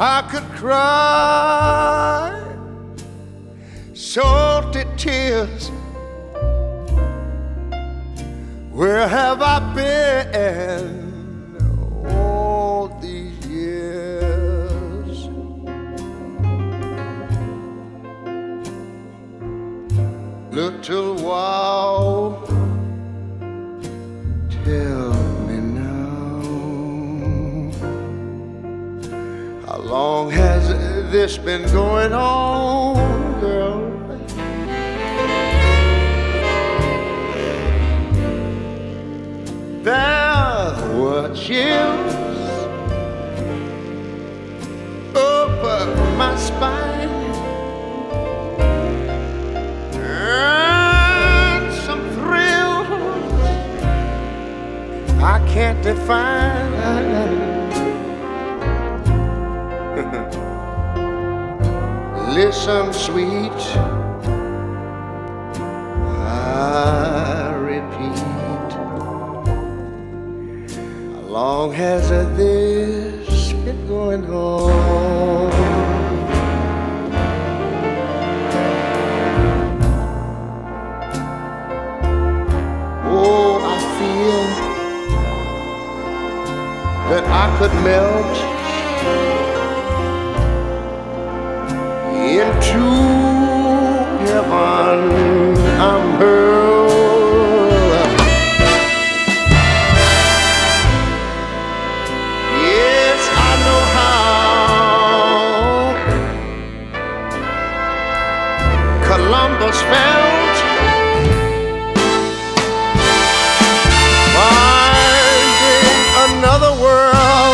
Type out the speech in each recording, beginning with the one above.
I could cry salty tears. Where have I been all these years? Little while, tell me now, how long has this been going on, girl? There were chills over my spine and some thrills I can't define. Listen, sweet, I repeat. How long has this been going on? Oh, I feel that I could melt into heaven. I'm hurled. Yes, I know how Columbus felt, finding another world.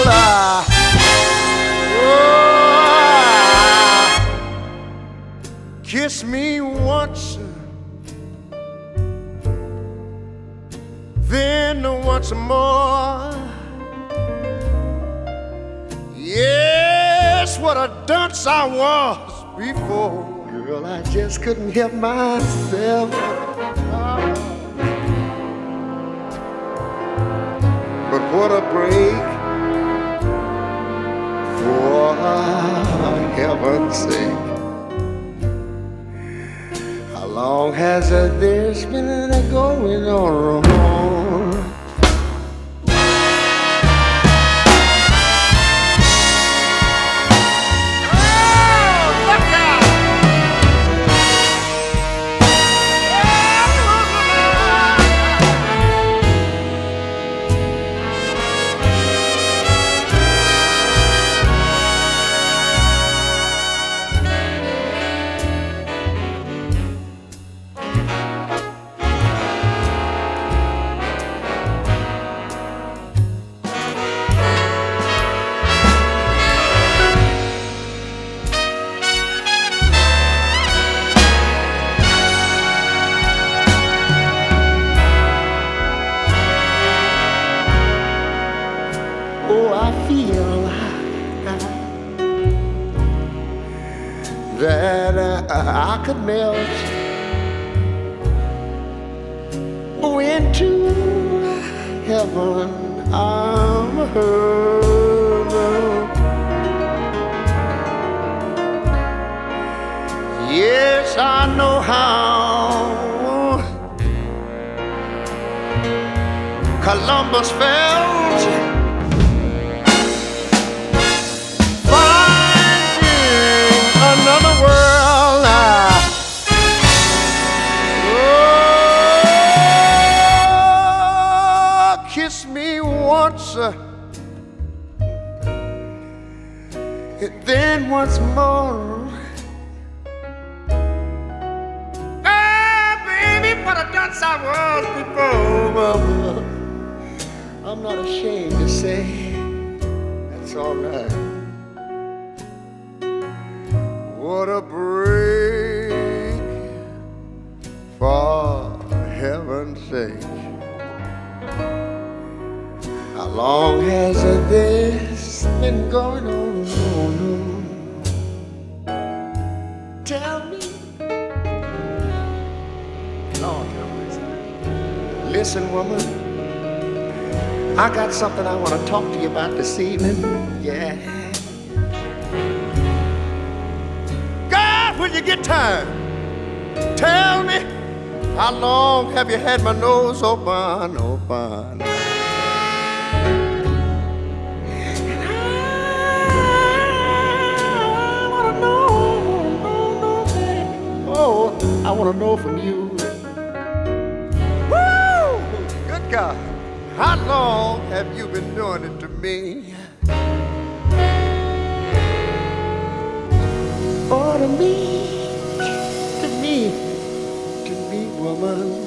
Kiss me once, then once more. Yes, what a dunce I was before. Girl, I just couldn't help myself. But what a break, for heaven's sake. How long has this been going on? Oh, I feel that I could melt into heaven. I'm hurt. Yes, I know how Columbus felt, another world. Oh, kiss me once, and then once more. Ah, baby, what a dunce I was before. I'm not ashamed to say that's all right. What a break, for heaven's sake. How long has this been going on? Tell me. Lord have mercy. Listen, woman, I got something I want to talk to you about this evening. Yeah. time. Tell me, how long have you had my nose open, open? And I wanna know, babe. Oh, I wanna know from you. Woo! Good God. How long have you been doing it to me? Oh, to me, woman.